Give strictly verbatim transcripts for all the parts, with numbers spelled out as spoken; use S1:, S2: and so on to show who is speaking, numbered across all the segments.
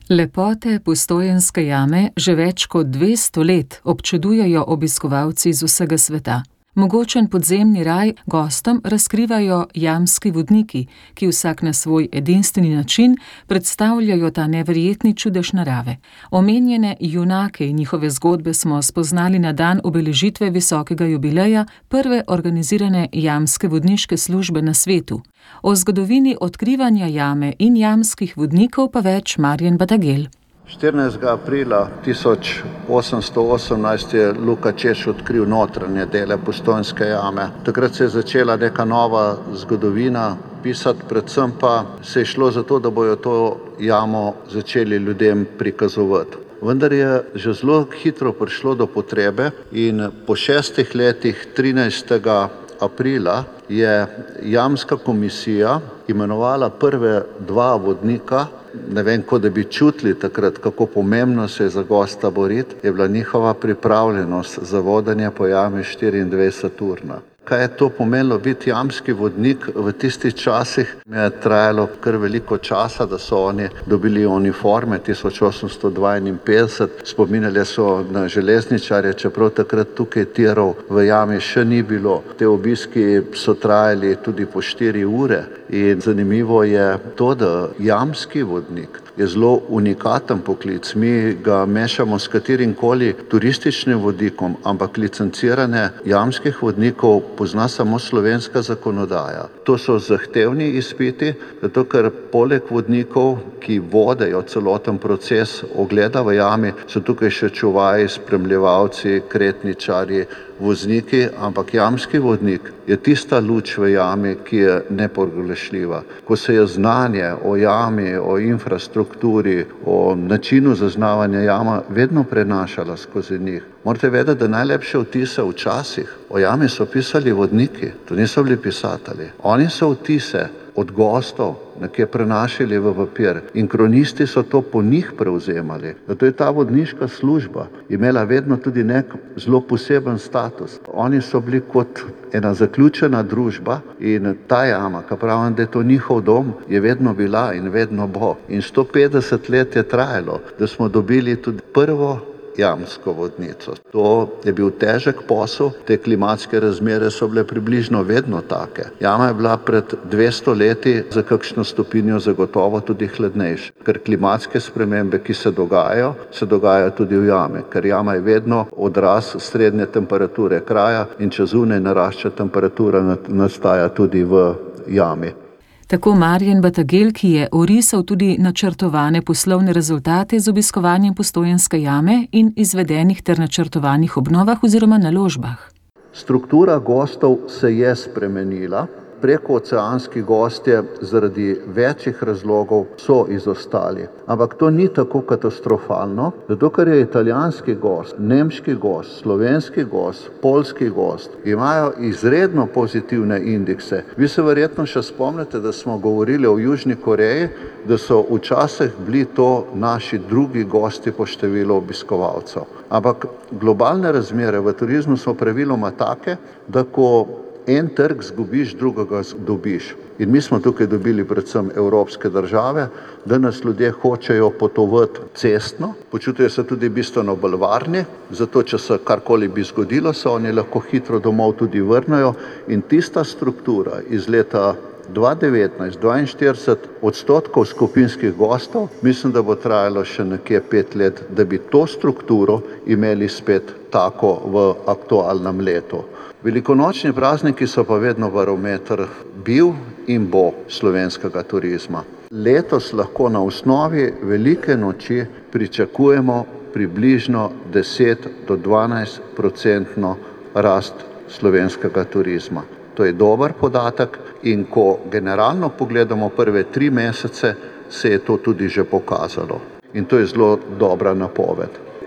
S1: Lepote Postojnske jame že več kot dvesto let občudujejo obiskovalci z vsega sveta. Mogočen podzemni raj gostom razkrivajo jamski vodniki, ki vsak na svoj edinstveni način predstavljajo ta neverjetni čudež narave. Omenjene junake in njihove zgodbe smo spoznali na dan obeležitve visokega jubileja prve organizirane jamske vodniške službe na svetu. O zgodovini odkrivanja jame in jamskih vodnikov pa več Marjan Batagel.
S2: štirinajstega aprila tisoč osemsto osemnajst je Luka Češ odkril notranje dele Postojnske jame. Takrat se je začela neka nova zgodovina pisati, predvsem pa se je šlo za to, da bojo to jamo začeli ljudem prikazovati. Vendar je že zelo hitro prišlo do potrebe in po šestih letih trinajstega aprila je jamska komisija imenovala prve dva vodnika. Ne vem, kot da bi čutili takrat, kako pomembno se je za gosta boriti, je bila njihova pripravljenost za vodenje po jami štiriindvajset urna. Kaj je to pomenilo biti jamski vodnik v tistih časih? Mi je trajalo kar veliko časa, da so oni dobili uniforme tisoč osemsto dvainpetdeset. Spominjali so na železničarje, čeprav takrat tukaj tirov v jami še ni bilo. Te obiski so trajali tudi po štiri ure in zanimivo je to, da jamski vodnik je zelo unikaten poklic. Mi ga mešamo s katerim koli turističnim vodnikom, ampak licencirane jamskih vodnikov pozna samo slovenska zakonodaja. To so zahtevni izpiti, zato ker poleg vodnikov, ki vodejo celoten proces ogleda v jami, so tukaj še čuvaji, spremljevalci, kretničarji, vozniki, ampak jamski vodnik je tista luč v jami, ki je nepogrešljiva. Ko se je znanje o jami, o infrastrukturi, o načinu zaznavanja jama vedno prenašala skozi njih. Morate vedeti, da najlepše vtise včasih o jami so pisali vodniki, to niso bili pisatelji. Oni so vtise od gostov nekje prenašali v papir in kronisti so to po njih prevzemali. Zato je ta vodniška služba imela vedno tudi nek zelo poseben status. Oni so bili kot ena zaključena družba in ta jama, ka pravim, da je to njihov dom, je vedno bila in vedno bo. In sto petdeset let je trajalo, da smo dobili tudi prvo jamsko vodnico. To je bil težek posel, te klimatske razmere so bile približno vedno take. Jama je bila pred dvesto leti za kakšno stopinjo zagotovo tudi hladnejša, ker klimatske spremembe, ki se dogajajo, se dogajajo tudi v jami, ker jama je vedno odraz srednje temperature kraja in če zunaj narašča temperatura, nastaja tudi v jami.
S1: Tako Marjan Batagel, ki je orisal tudi načrtovane poslovne rezultate z obiskovanjem Postojnske jame in izvedenih ter načrtovanih obnovah oziroma naložbah.
S2: Struktura gostov se je spremenila. Prekooceanski gostje zaradi večjih razlogov so izostali. Ampak to ni tako katastrofalno, zato ker je italijanski gost, nemški gost, slovenski gost, poljski gost, imajo izredno pozitivne indekse. Vi se verjetno še spomnite, da smo govorili o Južni Koreji, da so včasih bili to naši drugi gosti po številu obiskovalcev. Ampak globalne razmere v turizmu so praviloma take, da ko en trg zgubiš, drugega dobiš. In mi smo tukaj dobili predvsem evropske države, da nas ljudje hočejo potovati cestno, počutijo se tudi bistveno bolj varni, zato če se karkoli bi zgodilo, se oni lahko hitro domov tudi vrnejo in tista struktura iz leta dva devetnajst dvainštirideset odstotkov skupinskih gostov, mislim, da bo trajalo še nekje pet let, da bi to strukturo imeli spet tako v aktualnem letu. Velikonočni prazniki so pa vedno barometer bil in bo slovenskega turizma. Letos lahko na osnovi velike noči pričakujemo približno deset do dvanajst procentno rast slovenskega turizma. To je dober podatek in ko generalno pogledamo prve tri mesece, se je to tudi že pokazalo. In to je zelo dobra napoved.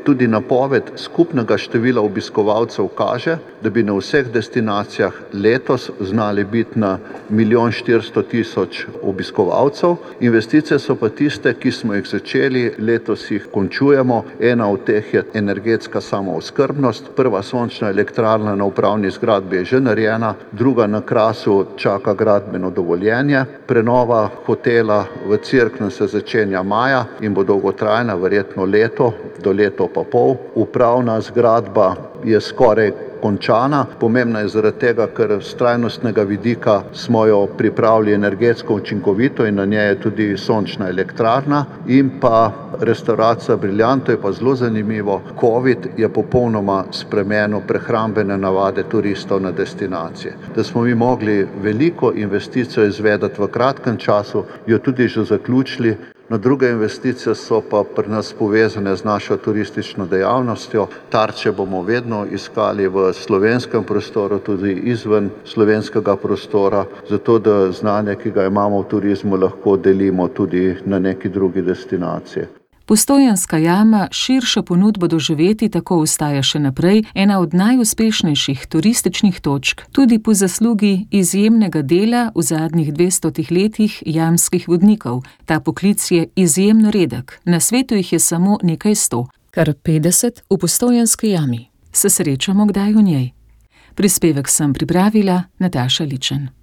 S2: tudi napoved skupnega števila obiskovalcev kaže, da bi na vseh destinacijah letos znali biti na milijon štiristo tisoč obiskovalcev. Investicije so pa tiste, ki smo jih začeli, letos jih končujemo. Ena od teh je energetska samooskrbnost. Prva sončna elektrarna na upravni zgradbi je že narejena, druga na Krasu čaka gradbeno dovoljenje. Prenova hotela v Cerknem se začenja maja in bo dolgotrajna, verjetno leto do leto pa pol. Upravna zgradba je skoraj končana. Pomembna je zaradi tega, ker z trajnostnega vidika smo jo pripravili energetsko učinkovito in na njej je tudi sončna elektrarna. In pa restavracija Briljant, to je pa zelo zanimivo. Covid je popolnoma spremenil prehrambene navade turistov na destinacije. Da smo mi mogli veliko investicijo izvedeti v kratkem času, jo tudi že zaključili. No, druge investicije so pa pri nas povezane z našo turistično dejavnostjo. Tarče bomo vedno iskali v slovenskem prostoru, tudi izven slovenskega prostora, zato da znanje, ki ga imamo v turizmu, lahko delimo tudi na neki drugi destinaciji.
S1: Postojnska jama širšo ponudbo doživeti tako ostaja še naprej ena od najuspešnejših turističnih točk, tudi po zaslugi izjemnega dela v zadnjih dvestotih letih jamskih vodnikov. Ta poklic je izjemno redek, na svetu jih je samo nekaj sto, kar petdeset v Postojnski jami. Se srečamo kdaj v njej? Prispevek sem pripravila Nataša Ličen.